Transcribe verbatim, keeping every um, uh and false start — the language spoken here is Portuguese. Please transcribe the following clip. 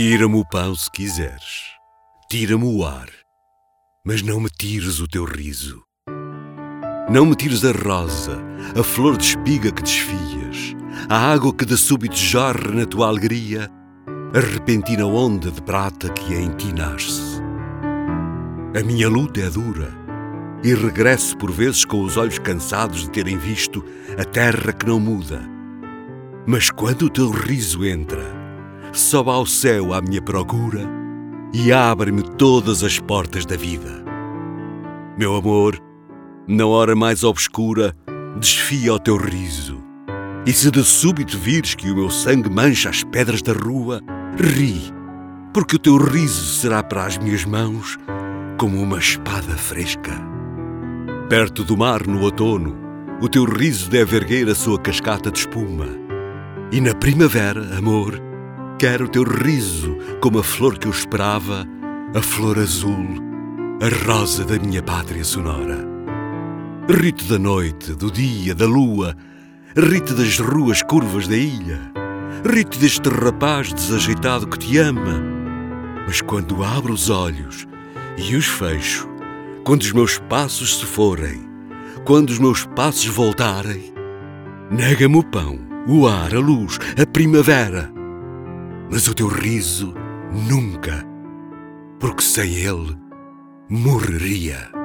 Tira-me o pão se quiseres, tira-me o ar, mas não me tires o teu riso. Não me tires a rosa, a flor de espiga que desfias, a água que de súbito jorra na tua alegria, a repentina onda de prata que em ti nasce. A minha luta é dura e regresso por vezes com os olhos cansados de terem visto a terra que não muda. Mas quando o teu riso entra, sobe ao céu à minha procura e abre-me todas as portas da vida. Meu amor, na hora mais obscura, desfia o teu riso. E se de súbito vires que o meu sangue mancha as pedras da rua, ri, porque o teu riso será para as minhas mãos como uma espada fresca. Perto do mar no outono, o teu riso deve erguer a sua cascata de espuma. E na primavera, amor, quero o teu riso como a flor que eu esperava, a flor azul, a rosa da minha pátria sonora. Ri-te da noite, do dia, da lua, ri-te das ruas curvas da ilha, ri-te deste rapaz desajeitado que te ama. Mas quando abro os olhos e os fecho, quando os meus passos se forem, quando os meus passos voltarem, nega-me o pão, o ar, a luz, a primavera, mas o teu riso nunca, porque sem ele morreria.